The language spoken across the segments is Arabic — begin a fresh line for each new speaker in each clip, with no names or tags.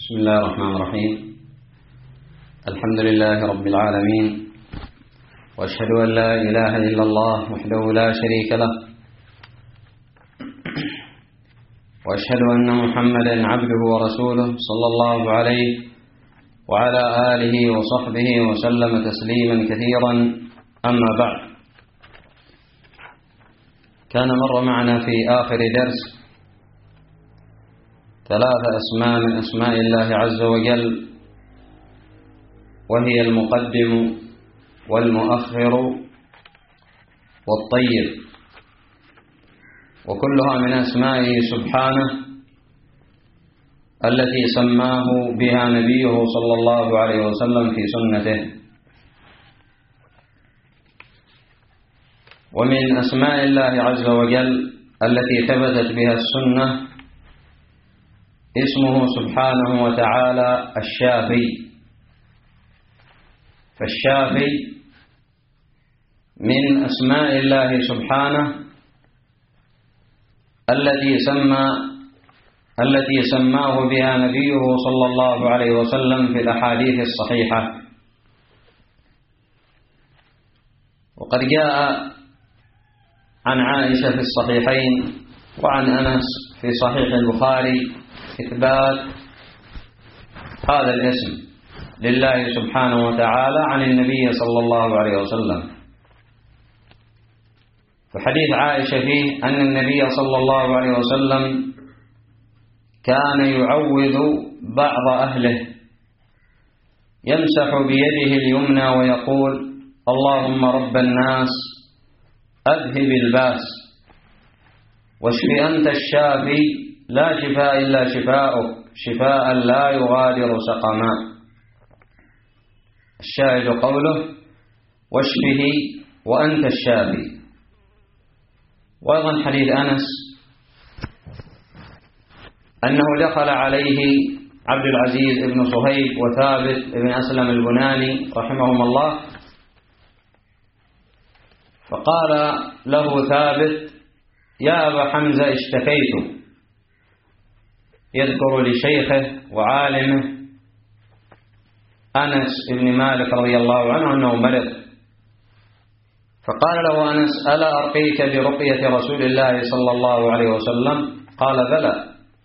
بسم الله الرحمن الرحيم. الحمد لله رب العالمين، وأشهد أن لا إله إلا الله وحده لا شريك له، وأشهد أن محمدا عبده ورسوله صلى الله عليه وعلى آله وصحبه وسلم تسليما كثيرا. أما بعد، كان مر معنا في آخر درس 3 أسماء من أسماء الله عز وجل، وهي المقدم والمؤخر والطيب، وكلها من أسمائه سبحانه التي سماه بها نبيه صلى الله عليه وسلم في سنته. ومن أسماء الله عز وجل التي ثبتت بها السنة اسمه سبحانه وتعالى الشافي. فالشافي من أسماء الله سبحانه التي سماه بها نبيه صلى الله عليه وسلم في الأحاديث الصحيحة. وقد جاء عن عائشة في الصحيحين وعن أنس في صحيح البخاري إثبات هذا الاسم لله سبحانه وتعالى عن النبي صلى الله عليه وسلم. فحديث عائشة فيه أن النبي صلى الله عليه وسلم كان يعوذ بعض أهله، يمسح بيده اليمنى ويقول: اللهم رب الناس أذهب الباس واشف أنت الشافي لا شفاء إلا شفاؤك شفاء لا يغادر سقما. الشاهد قوله: واشفه وأنت الشافي. وأيضا حديث أنس أنه دخل عليه عبد العزيز بن صهيب وثابت بن أسلم البناني رحمهم الله، فقال له ثابت: يا أبا حمزة اشتكيت، يذكر لشيخه وعالمه أنس بن مالك رضي الله عنه أنه مرض، فقال له أنس: ألا أرقيك برقية رسول الله صلى الله عليه وسلم؟ قال: بلى.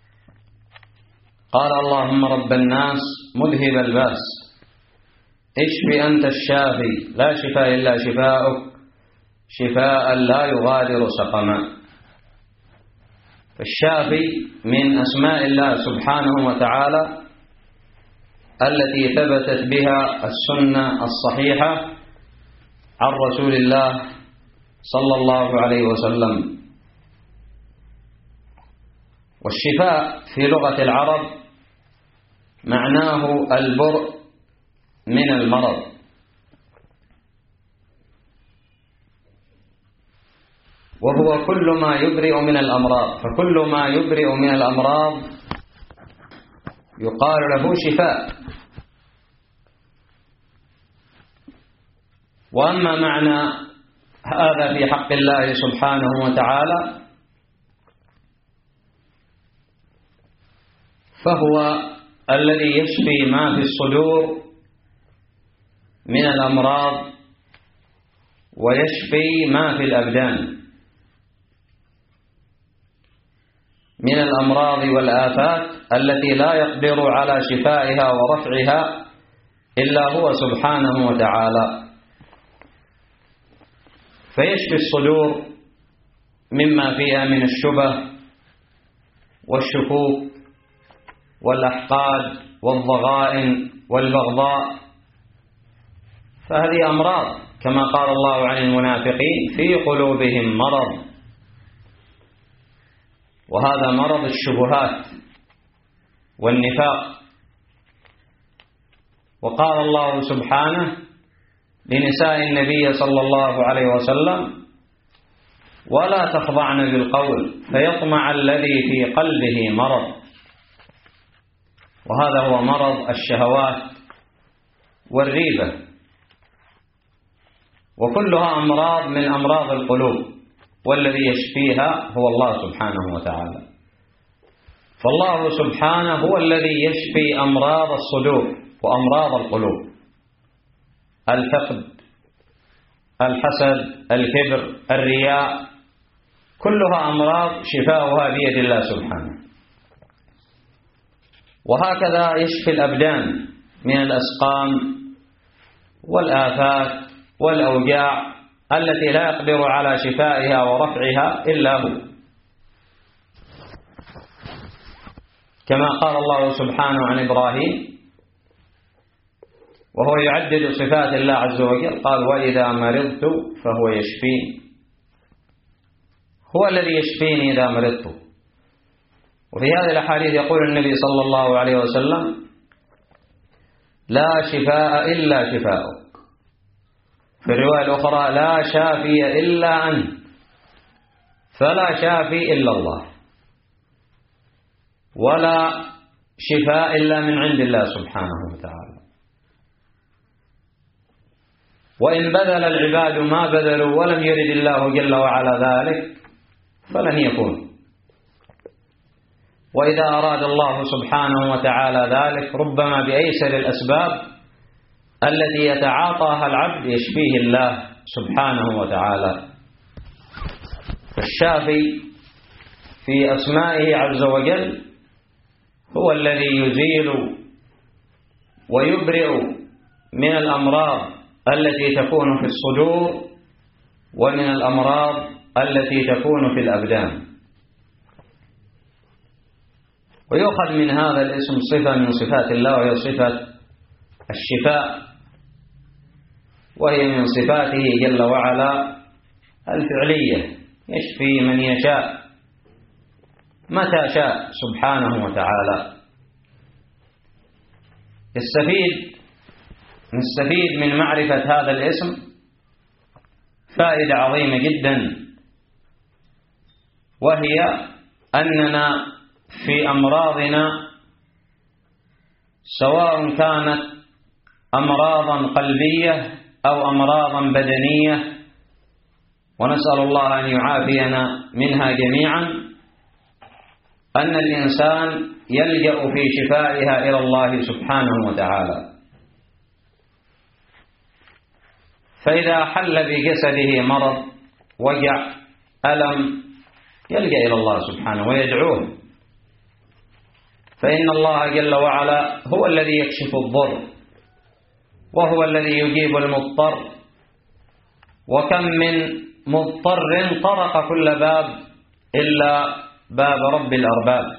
قال: اللهم رب الناس مذهب الباس اشف أنت الشافي لا شفاء إلا شفاؤك شفاء لا يغادر سقما. فالشافي من أسماء الله سبحانه وتعالى التي ثبتت بها السنة الصحيحة عن رسول الله صلى الله عليه وسلم. والشفاء في لغة العرب معناه البرء من المرض، وهو كل ما يبرئ من الأمراض، فكل ما يبرئ من الأمراض يقال له شفاء. وأما معنى هذا في حق الله سبحانه وتعالى فهو الذي يشفي ما في الصدور من الأمراض ويشفي ما في الأبدان من الأمراض والآفات التي لا يقدر على شفائها ورفعها إلا هو سبحانه وتعالى. فيشفي الصدور مما فيها من الشبه والشكوك والأحقاد والضغائن والبغضاء، فهذه أمراض كما قال الله عن المنافقين: في قلوبهم مرض، وهذا مرض الشبهات والنفاق. وقال الله سبحانه لنساء النبي صلى الله عليه وسلم: ولا تخضعن بالقول فيطمع الذي في قلبه مرض. وهذا هو مرض الشهوات والريبة، وكلها أمراض من أمراض القلوب، والذي يشفيها هو الله سبحانه وتعالى. فالله سبحانه هو الذي يشفي أمراض الصدور وأمراض القلوب: الحقد، الحسد، الكبر، الرياء، كلها أمراض شفاؤها بيد الله سبحانه. وهكذا يشفي الأبدان من الأسقام والآفات والأوجاع التي لا يقدر على شفائها ورفعها إلا هو، كما قال الله سبحانه عن إبراهيم وهو يعدد صفات الله عز وجل، قال: وإذا مرضت فهو يشفين. هو الذي يشفيني إذا مرضت. وفي هذه الأحاديث يقول النبي صلى الله عليه وسلم: لا شفاء إلا شفاؤك. في الرواية الأخرى: لا شافي إلا أنت، فلا شافي إلا الله، ولا شفاء إلا من عند الله سبحانه وتعالى. وإن بذل العباد ما بذلوا ولم يرد الله جل وعلا ذلك فلن يكون. وإذا أراد الله سبحانه وتعالى ذلك ربما بأيسر الأسباب التي يتعاطاها العبد يشفيه الله سبحانه وتعالى. الشافي في أسمائه عز وجل هو الذي يزيل ويبرئ من الأمراض التي تكون في الصدور ومن الأمراض التي تكون في الأبدان. ويؤخذ من هذا الاسم صفة من صفات الله، وهي صفة الشفاء، وهي من صفاته جل وعلا الفعلية، يشفي من يشاء متى شاء سبحانه وتعالى. نستفيد من معرفة هذا الاسم فائدة عظيمة جدا، وهي أننا في أمراضنا سواء كانت أمراضا قلبية أو أمراضا بدنية، ونسأل الله أن يعافينا منها جميعا، أن الإنسان يلجأ في شفائها إلى الله سبحانه وتعالى. فإذا حل بجسده مرض، وجع، ألم، يلجأ إلى الله سبحانه ويدعوه، فإن الله جل وعلا هو الذي يكشف الضر، وهو الذي يجيب المضطر. وكم من مضطر طرق كل باب إلا باب رب الأرباب،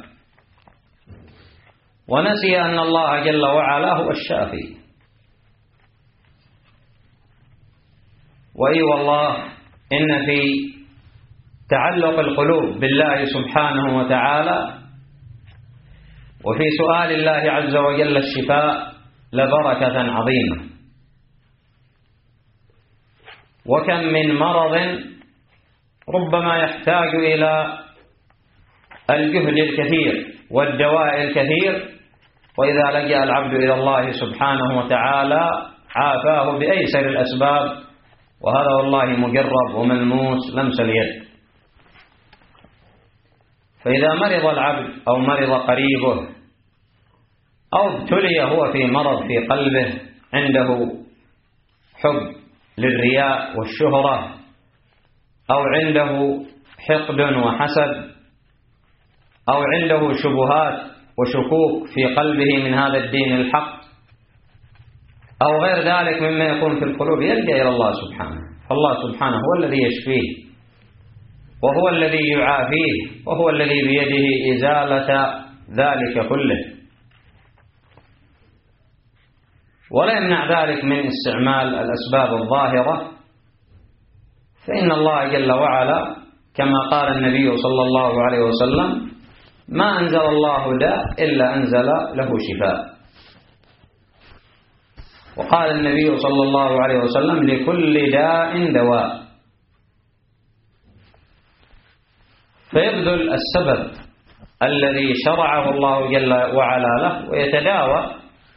ونسي أن الله جل وعلا هو الشافي. وإي والله إن في تعلق القلوب بالله سبحانه وتعالى وفي سؤال الله عز وجل الشفاء لبركة عظيمة. وكم من مرض ربما يحتاج إلى الجهد الكثير والدواء الكثير، وإذا لجأ العبد إلى الله سبحانه وتعالى عافاه بأيسر الأسباب، وهذا والله مجرب وملموس لمس اليد. فإذا مرض العبد أو مرض قريبه أو ابتلي هو في مرض في قلبه، عنده حب للرياء والشهرة، أو عنده حقد وحسد، أو عنده شبهات وشكوك في قلبه من هذا الدين الحق، أو غير ذلك مما يكون في القلوب، يلجأ إلى الله سبحانه. فالله سبحانه هو الذي يشفيه، وهو الذي يعافيه، وهو الذي بيده إزالة ذلك كله. ولا يمنع ذلك من استعمال الأسباب الظاهرة، فإن الله جل وعلا كما قال النبي صلى الله عليه وسلم: ما أنزل الله داء إلا أنزل له شفاء. وقال النبي صلى الله عليه وسلم: لكل داء دواء. فيبذل السبب الذي شرعه الله جل وعلا له ويتداوى،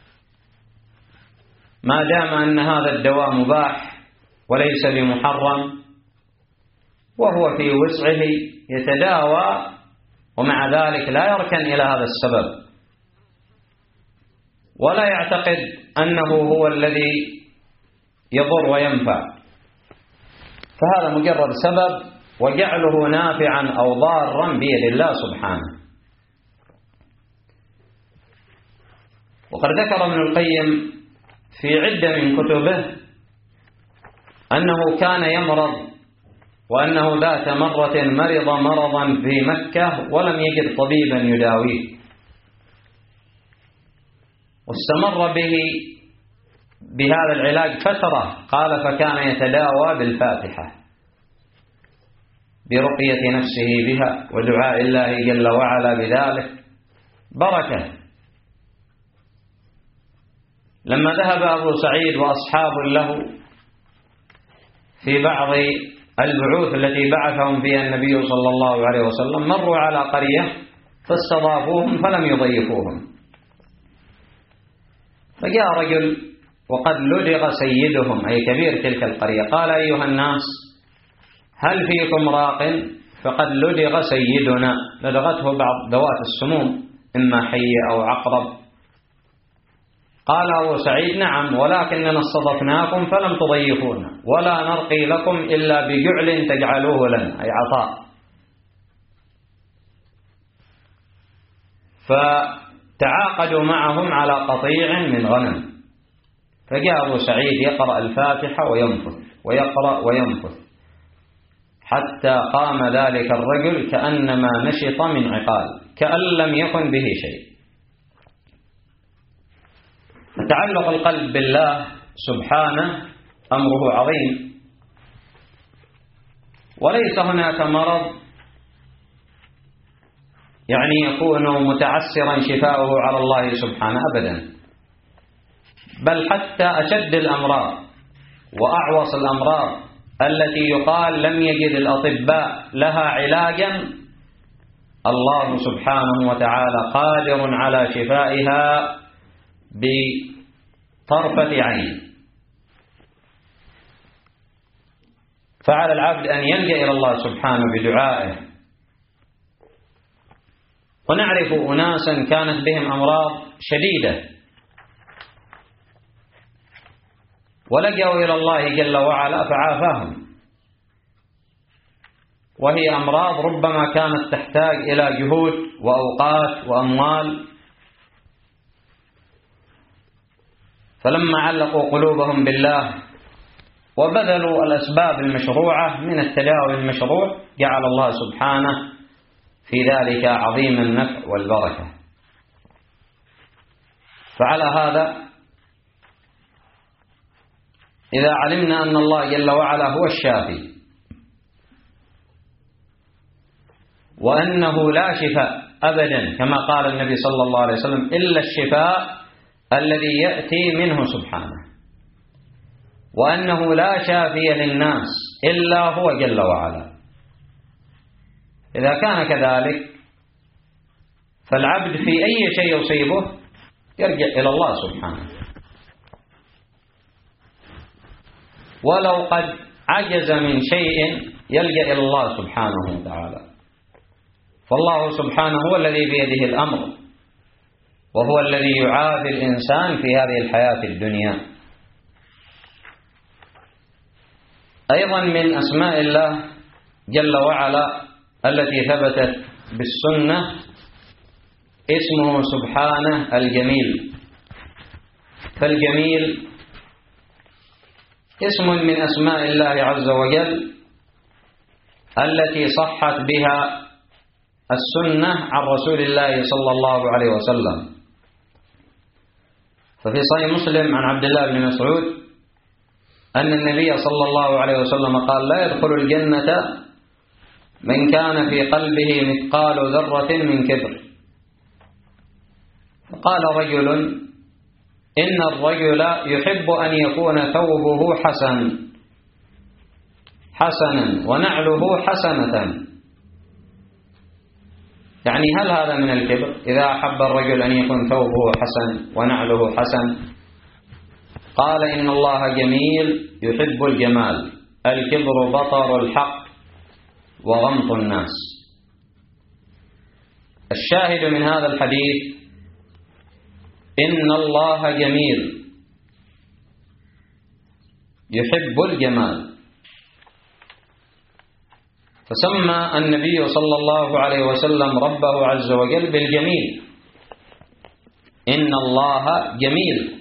ما دام أن هذا الدواء مباح وليس بمحرم، وهو في وسعه يتداوى ومع ذلك لا يركن إلى هذا السبب ولا يعتقد أنه هو الذي يضر وينفع، فهذا مجرد سبب، وجعله نافعا أو ضارا بيد الله سبحانه. وقد ذكر ابن القيم في عدة من كتبه أنه كان يمرض، وأنه ذات مرة مرض مرضا في مكة ولم يجد طبيبا يداويه، واستمر به بهذا العلاج فترة، قال فكان يتداوى بالفاتحة برقية نفسه بها ودعاء الله جل وعلا بذلك بركة. لما ذهب أبو سعيد وأصحاب له في بعض البعوث التي بعثهم فيها النبي صلى الله عليه وسلم مروا على قرية فاستضافوهم فلم يضيفوهم، فجاء رجل وقد لدغ سيدهم أي كبير تلك القرية، قال أيها الناس هل فيكم راق؟ فقد لدغ سيدنا، لدغته بعض ذوات السموم إما حية أو عقرب. قال أبو سعيد نعم، ولكننا استضفناكم فلم تضيفونا، ولا نرقي لكم إلا بجعل تجعلوه لنا أي عطاء. فتعاقدوا معهم على قطيع من غنم، فجاء أبو سعيد يقرأ الفاتحة وينفث ويقرأ وينفث حتى قام ذلك الرجل كأنما نشط من عقال، كأن لم يكن به شيء. تعلق القلب بالله سبحانه أمره عظيم، وليس هناك مرض يعني يكون متعسرا شفاؤه على الله سبحانه أبدا، بل حتى أشد الأمراض وأعوص الأمراض التي يقال لم يجد الأطباء لها علاجا، الله سبحانه وتعالى قادر على شفائها بطرفة عين. فعلى العبد أن يلجأ إلى الله سبحانه بدعائه. ونعرف أناسا كانت بهم أمراض شديدة ولجأوا إلى الله جل وعلا فعافاهم، وهي أمراض ربما كانت تحتاج إلى جهود وأوقات وأموال، فلما علقوا قلوبهم بالله وبذلوا الأسباب المشروعة من التداوي المشروع جعل الله سبحانه في ذلك عظيم النفع والبركة. فعلى هذا إذا علمنا أن الله جل وعلا هو الشافي، وأنه لا شفاء أبدا كما قال النبي صلى الله عليه وسلم إلا الشفاء الذي يأتي منه سبحانه، وأنه لا شافي للناس إلا هو جل وعلا، إذا كان كذلك فالعبد في أي شيء يصيبه يرجع إلى الله سبحانه، ولو قد عجز من شيء يلجأ إلى الله سبحانه وتعالى. فالله سبحانه هو الذي بيده الأمر، وهو الذي يعافي الإنسان في هذه الحياة الدنيا. أيضا من أسماء الله جل وعلا التي ثبتت بالسنة اسمه سبحانه الجميل، فالجميل اسم من أسماء الله عز وجل التي صحت بها السنة عن رسول الله صلى الله عليه وسلم. ففي صحيح مسلم عن عبد الله بن مسعود أن النبي صلى الله عليه وسلم قال لا يدخل الجنة من كان في قلبه مثقال ذرة من كبر. فقال رجل إن الرجل يحب أن يكون ثوبه حسنا ونعله حسنة، يعني هل هذا من الكبر؟ إذا أحب الرجل أن يكون ثوبه حسن ونعله حسن، قال إن الله جميل يحب الجمال، الكبر بطر الحق وغمط الناس. الشاهد من هذا الحديث إن الله جميل يحب الجمال، فسمى النبي صلى الله عليه وسلم ربه عز وجل بالجميل. إن الله جميل.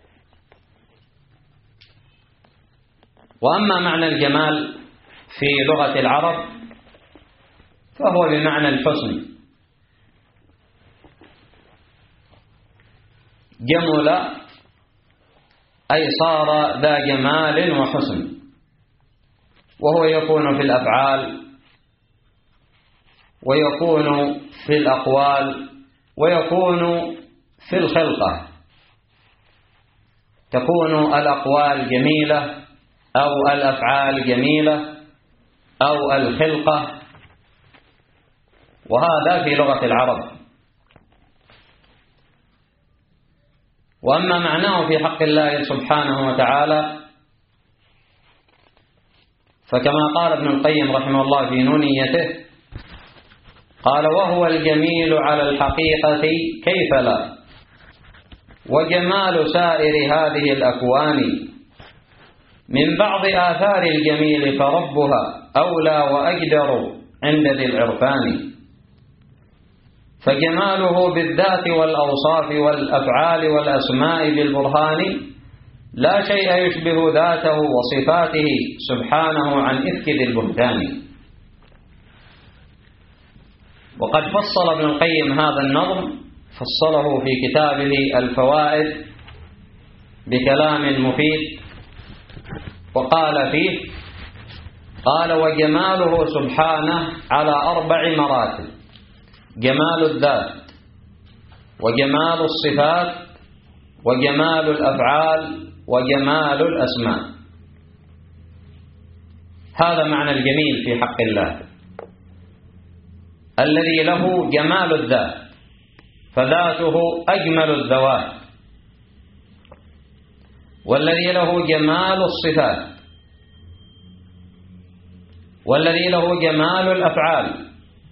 وأما معنى الجمال في لغة العرب فهو بمعنى الحسن. جمل أي صار ذا جمال وحسن، وهو يكون في الأفعال ويكون في الأقوال ويكون في الخلقة. تكون الأقوال جميلة أو الأفعال جميلة أو الخلقة، وهذا في لغة العرب. وأما معناه في حق الله سبحانه وتعالى فكما قال ابن القيم رحمه الله في نونيته، قال: وهو الجميل على الحقيقة كيف لا، وجمال سائر هذه الأكوان، من بعض آثار الجميل فربها أولى وأجدر عند ذي العرفان. فجماله بالذات والأوصاف والأفعال والأسماء بالبرهان، لا شيء يشبه ذاته وصفاته سبحانه عن إفك ذي البهتان. وقد فصل ابن القيم هذا النظم، فصله في كتابه الفوائد بكلام مفيد، وقال فيه: قال: وجماله سبحانه على 4 مراتب: جمال الذات، وجمال الصفات، وجمال الأفعال، وجمال الأسماء. هذا معنى الجميل في حق الله، الذي له جمال الذات، فذاته أجمل الذوات، والذي له جمال الصفات، والذي له جمال الأفعال،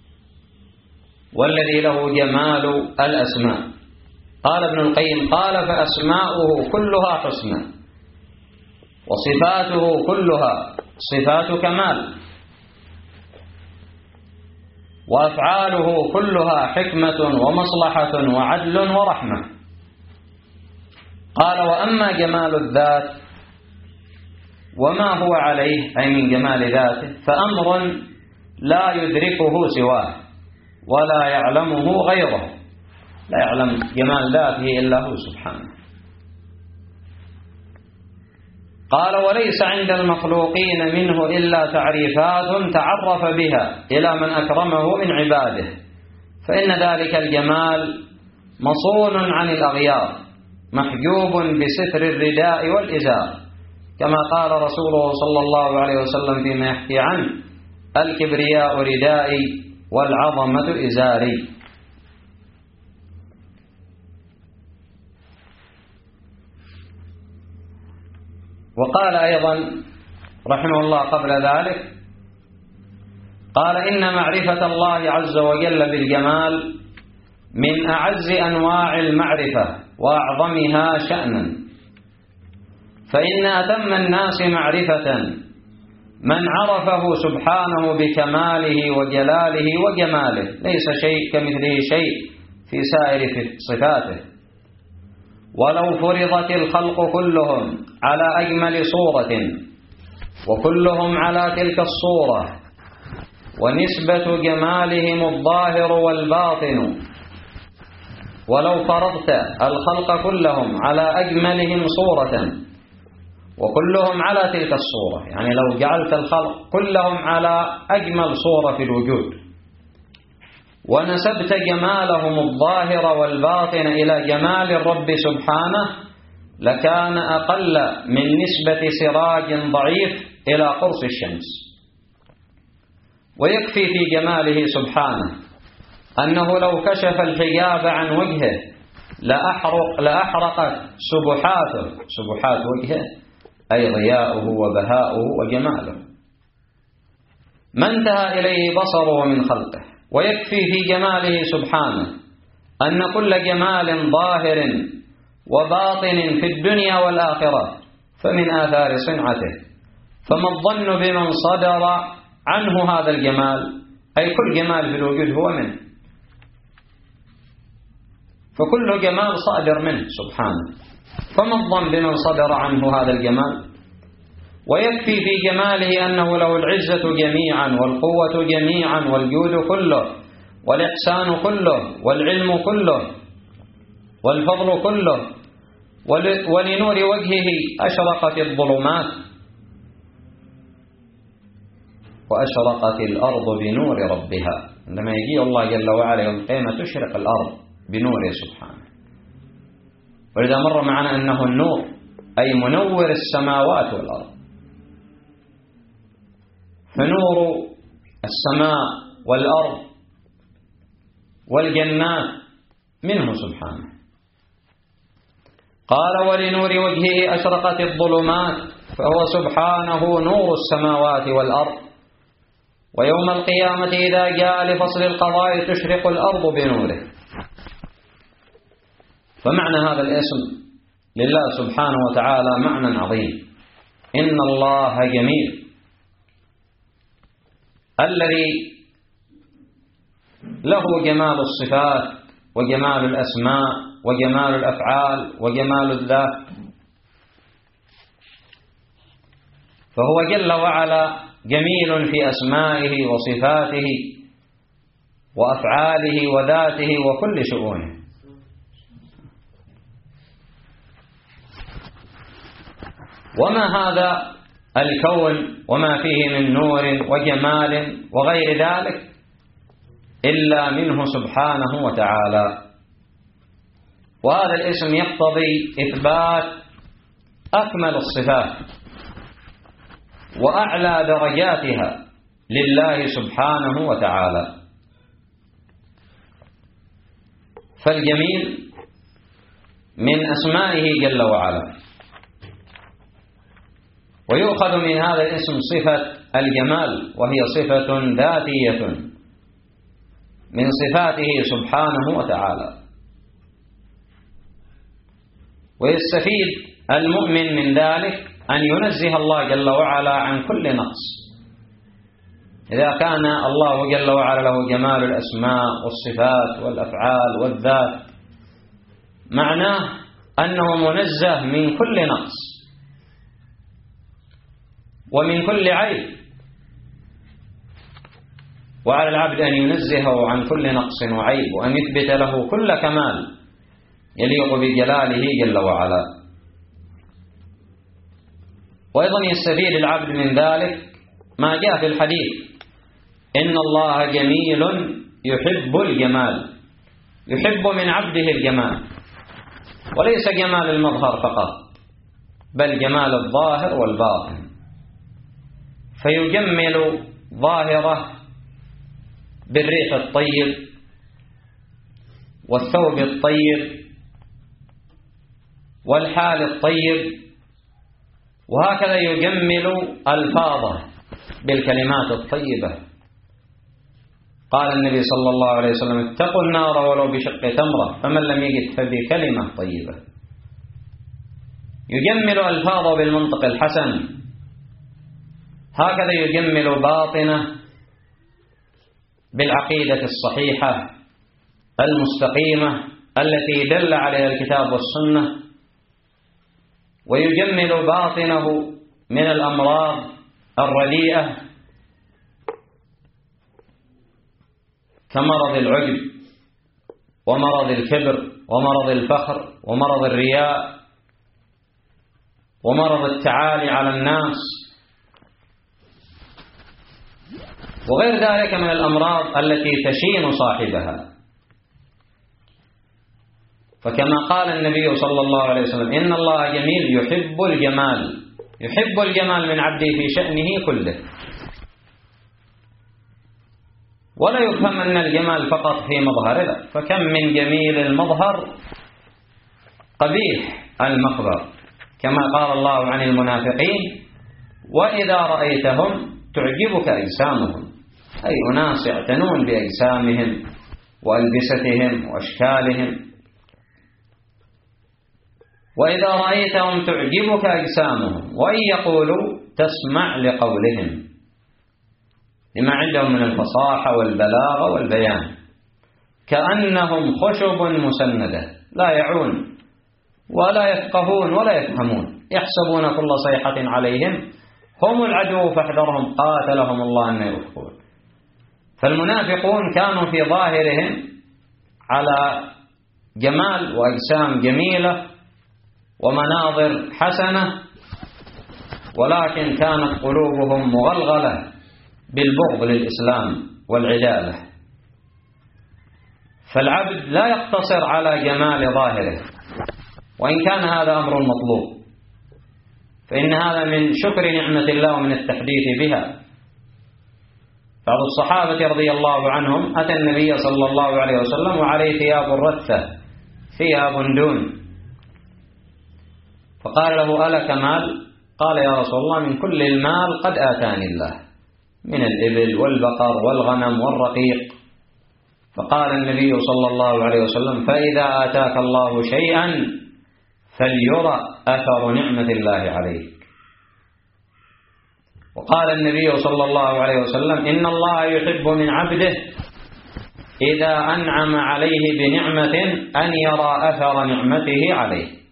والذي له جمال الأسماء. قال ابن القيم: قال: فأسماؤه كلها حسنى، وصفاته كلها صفات كمال، وأفعاله كلها حكمة ومصلحة وعدل ورحمة. قال: وأما جمال الذات وما هو عليه، أي من جمال ذاته، فأمر لا يدركه سواه ولا يعلمه غيره. لا يعلم جمال ذاته إلا هو سبحانه. قال: وليس عند المخلوقين منه إلا تعريفات تعرف بها إلى من أكرمه من عباده، فإن ذلك الجمال مصون عن الأغيار، محجوب بستر الرداء والإزار، كما قال رسوله صلى الله عليه وسلم فيما يحكي عنه: الكبرياء ردائي والعظمة إزاري. وقال أيضا رحمه الله قبل ذلك، قال: إن معرفة الله عز وجل بالجمال من أعز أنواع المعرفة وأعظمها شأنا، فإن أتم الناس معرفة من عرفه سبحانه بكماله وجلاله وجماله، ليس شيء كمثله شيء في سائر صفاته. ولو فرضت الخلق كلهم على أجمل صورة وكلهم على تلك الصورة، ونسبة جمالهم الظاهر والباطن، ولو فرضت الخلق كلهم على أجملهم صورة وكلهم على تلك الصورة، يعني لو جعلت الخلق كلهم على أجمل صورة في الوجود، ونسبت جمالهم الظاهر والباطن إلى جمال الرب سبحانه، لكان أقل من نسبة سراج ضعيف إلى قرص الشمس. ويكفي في جماله سبحانه أنه لو كشف الحجاب عن وجهه لأحرقت سبحات وجهه، أي ضياؤه وبهاؤه وجماله، ما انتهى إليه بصره من خلقه. ويكفي في جماله سبحانه أن كل جمال ظاهر وباطن في الدنيا والآخرة فمن آثار صنعته. فما الظن بمن صدر عنه هذا الجمال، أي كل جمال في الوجود هو منه، فكل جمال صادر منه سبحانه. فما الظن بمن صدر عنه هذا الجمال؟ ويكفي في جماله أنه له العزة جميعا والقوة جميعا والجود كله والإحسان كله والعلم كله والفضل كله، ولنور وجهه أشرقت الظلمات وأشرقت الأرض بنور ربها. عندما يجي الله جل وعلا يوم القيامة تشرق الأرض بنوره سبحانه. ولذا مر معنا أنه النور أي منور السماوات والأرض، فنور السماء والأرض والجنات منه سبحانه. قال ولنور وجهه أشرقت الظلمات، فهو سبحانه نور السماوات والأرض. ويوم القيامة إذا جاء لفصل القضاء تشرق الأرض بنوره. فمعنى هذا الاسم لله سبحانه وتعالى معنى عظيم. إن الله جميل، الذي له جمال الصفات وجمال الأسماء وجمال الأفعال وجمال الذات، فهو جل وعلا جميل في أسمائه وصفاته وأفعاله وذاته وكل شؤونه. وما هذا الكون وما فيه من نور وجمال وغير ذلك إلا منه سبحانه وتعالى. وهذا الاسم يقتضي إثبات أكمل الصفات وأعلى درجاتها لله سبحانه وتعالى. فالجميل من أسمائه جل وعلا، ويؤخذ من هذا الاسم صفة الجمال، وهي صفة ذاتية من صفاته سبحانه وتعالى. ويستفيد المؤمن من ذلك أن ينزه الله جل وعلا عن كل نقص. إذا كان الله جل وعلا له جمال الأسماء والصفات والأفعال والذات، معناه أنه منزه من كل نقص ومن كل عيب، وعلى العبد أن ينزهه عن كل نقص وعيب، وأن يثبت له كل كمال يليق بجلاله جل وعلا. وأيضا يستفيد العبد من ذلك ما جاء في الحديث: إن الله جميل يحب الجمال. يحب من عبده الجمال، وليس جمال المظهر فقط، بل جمال الظاهر والباطن. فيجمل ظاهره بالريح الطيب والثوب الطيب والحال الطيب، وهكذا يجمل ألفاظه بالكلمات الطيبة. قال النبي صلى الله عليه وسلم: اتقوا النار ولو بشق تمرة، فمن لم يجد فبكلمة طيبة. يجمل ألفاظه بالمنطق الحسن، هكذا يجمل باطنه بالعقيدة الصحيحة المستقيمة التي دل عليها الكتاب والسنة، ويجمل باطنه من الأمراض الرديئة كمرض العجب ومرض الكبر ومرض الفخر ومرض الرياء ومرض التعالي على الناس وغير ذلك من الأمراض التي تشين صاحبها. فكما قال النبي صلى الله عليه وسلم: إن الله جميل يحب الجمال. يحب الجمال من عبده في شأنه كله. ولا يفهم أن الجمال فقط في مظهره، فكم من جميل المظهر قبيح المخبر، كما قال الله عن المنافقين: وإذا رأيتهم تعجبك أجسامهم أي أناس يعتنون بأجسامهم وألبستهم وأشكالهم. وإذا رأيتهم تعجبك أجسامهم وإن يقولوا تسمع لقولهم لما عندهم من الفصاحة والبلاغة والبيان، كأنهم خشب مسندة لا يعون ولا يفقهون ولا يفهمون، يحسبون كل صيحة عليهم هم العدو فاحذرهم قاتلهم الله أن يؤفكون. فالمنافقون كانوا في ظاهرهم على جمال وأجسام جميلة ومناظر حسنة، ولكن كانت قلوبهم مغلغلة بالبغض للإسلام والعدالة. فالعبد لا يقتصر على جمال ظاهره، وإن كان هذا أمر مطلوب، فإن هذا من شكر نعمة الله ومن التحديث بها. بعض الصحابة رضي الله عنهم أتى النبي صلى الله عليه وسلم وعليه ثياب رثة فيها بندون، فقال له ألك مال؟ قال يا رسول الله من كل المال قد آتاني الله، من الإبل والبقر والغنم والرقيق. فقال النبي صلى الله عليه وسلم فإذا آتاك الله شيئا فليرى أثر نعمة الله عليك. وقال النبي صلى الله عليه وسلم إن الله يحب من عبده إذا أنعم عليه بنعمة أن يرى أثر نعمته عليه.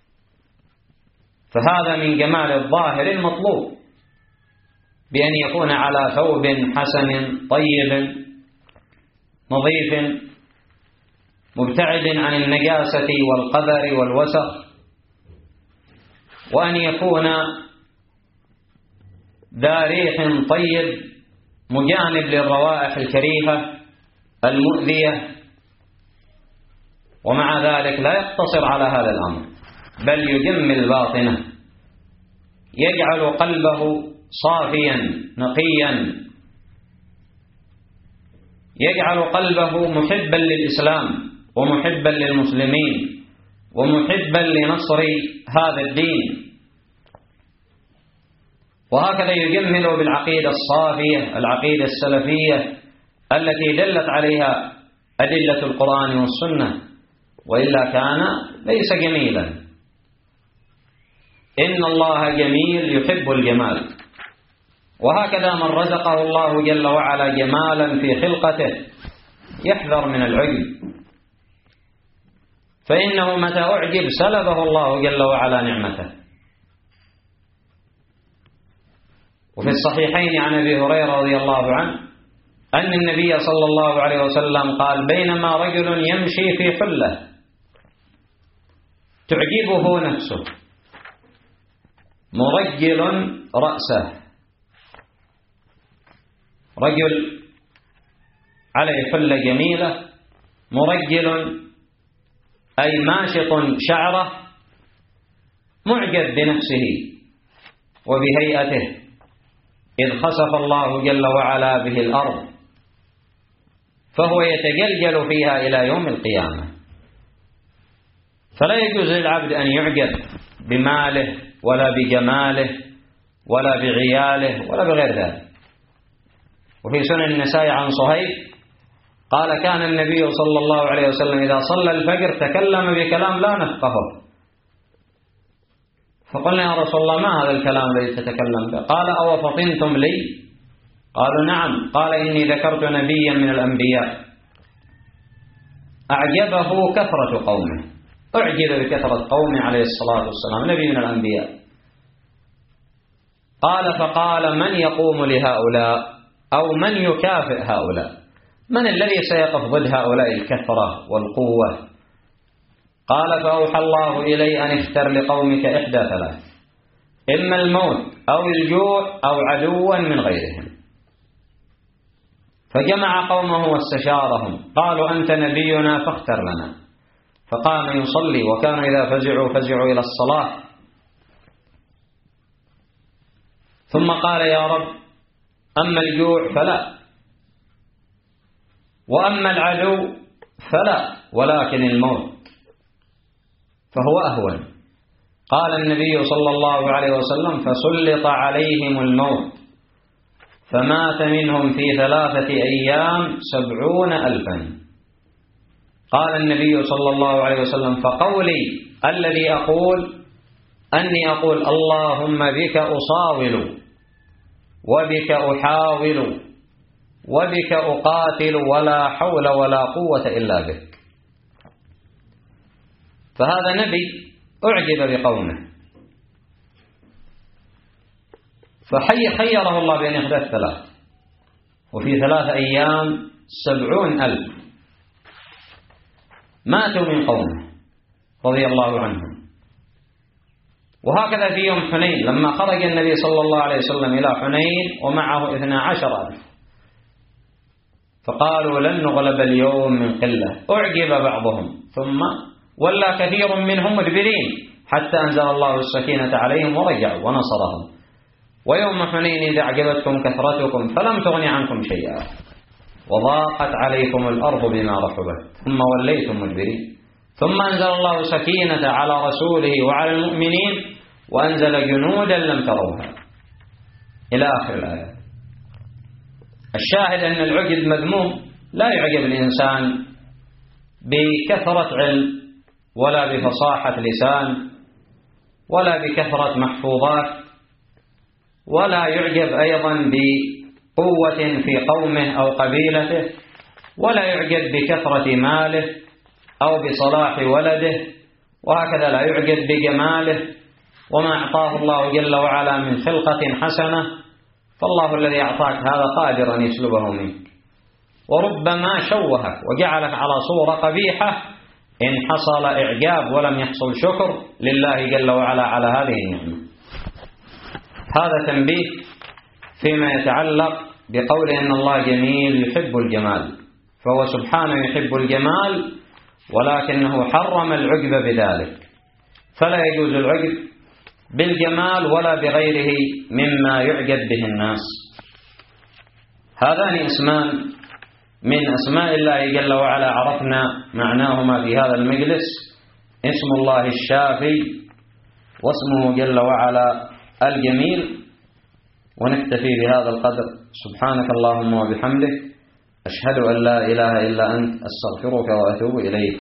فهذا من جمال الظاهر المطلوب، بأن يكون على ثوب حسن طيب نظيف مبتعد عن النجاسة والقذر والوسخ، وأن يكون ذا ريح طيب مجانب للروائح الكريهة المؤذية. ومع ذلك لا يقتصر على هذا الأمر، بل يجمل باطنه، يجعل قلبه صافيا نقيا، يجعل قلبه محبا للإسلام ومحبا للمسلمين ومحبا لنصر هذا الدين. وهكذا يجمل بالعقيدة الصافية العقيدة السلفية التي دلت عليها أدلة القرآن والسنة، وإلا كان ليس جميلا. إن الله جميل يحب الجمال. وهكذا من رزقه الله جل وعلا جمالا في خلقته يحذر من العجب، فإنه متى أعجب سلبه الله جل وعلا نعمته. وفي الصحيحين عن أبي هريرة رضي الله عنه أن النبي صلى الله عليه وسلم قال بينما رجل يمشي في حلة تعجبه نفسه مرجل رأسه، رجل عليه حلة جميلة مرجل أي ماشط شعره، معجب بنفسه وبهيئته، إذ خسف الله جل وعلا به الأرض فهو يتجلجل فيها إلى يوم القيامة. فلا يجوز للعبد أن يعجب بماله ولا بجماله ولا بعياله ولا بغير ذلك. وفي سنن النسائي عن صهيب قال كان النبي صلى الله عليه وسلم إذا صلى الفجر تكلم بكلام لا نفقهه، فقلنا يا رسول الله ما هذا الكلام الذي تتكلم به؟ قال أو فطنتم لي؟ قالوا نعم. قال إني ذكرت نبيا من الأنبياء أعجبه كثرة قومه، أعجب بكثرة قومه عليه الصلاة والسلام، نبي من الأنبياء. قال فقال من يقوم لهؤلاء أو من يكافئ هؤلاء؟ من الذي سيقف ضد هؤلاء الكثرة والقوة؟ قال فأوحى الله إلي أن اختر لقومك إحدى ثلاث، إما الموت أو الجوع أو عدوا من غيرهم. فجمع قومه واستشارهم قالوا أنت نبينا فاختر لنا. فقام يصلي وكانوا إذا فزعوا إلى الصلاة. ثم قال يا رب أما الجوع فلا، وأما العدو فلا، ولكن الموت فهو أهون. قال النبي صلى الله عليه وسلم فسلط عليهم الموت فمات منهم في 3 أيام 70,000. قال النبي صلى الله عليه وسلم: فقولي الذي أقول أني أقول اللهم بك أصاول وبك أحاول وبك أقاتل ولا حول ولا قوة إلا بك. فهذا نبي أعجب بقومه، فخيره الله بأن يخذ 3، وفي 3 أيام 70,000 ماتوا من قومه رضي الله عنهم. وهكذا في يوم حنين لما خرج النبي صلى الله عليه وسلم إلى حنين ومعه 12,000، فقالوا لن نغلب اليوم من قلة. أعجب بعضهم ثم ولا كثير منهم مدبرين حتى أنزل الله السكينة عليهم ورجعوا ونصرهم. ويوم حنين إذا أعجبتكم كثرتكم فلم تغن عنكم شيئا وضاقت عليكم الأرض بما رحبت ثم وليتم مدبرين. ثم أنزل الله سكينة على رسوله وعلى المؤمنين وأنزل جنودا لم تروها إلى آخر الآية. الشاهد أن العجب مذموم، لا يعجب الإنسان بكثرة علم ولا بفصاحة لسان ولا بكثرة محفوظات، ولا يعجب أيضا بقوة في قومه أو قبيلته، ولا يعجب بكثرة ماله أو بصلاح ولده، وهكذا لا يعجب بجماله وما أعطاه الله جل وعلا من خلقة حسنة، فالله الذي أعطاك هذا قادر أن يسلبه منك. وربما شوهك وجعلك على صورة قبيحة إن حصل إعجاب ولم يحصل شكر لله جل وعلا على هذه النعمة. هذا تنبيه فيما يتعلق بقول إن الله جميل يحب الجمال، فهو سبحانه يحب الجمال ولكنه حرم العجب بذلك، فلا يجوز العجب بالجمال ولا بغيره مما يعجب به الناس. هذان اسمان من أسماء الله جل وعلا عرفنا معناهما في هذا المجلس: اسم الله الشافي واسمه جل وعلا الجميل. ونكتفي بهذا القدر. سبحانك اللهم وبحمدك، أشهد أن لا إله إلا أنت، أستغفرك وأتوب إليك.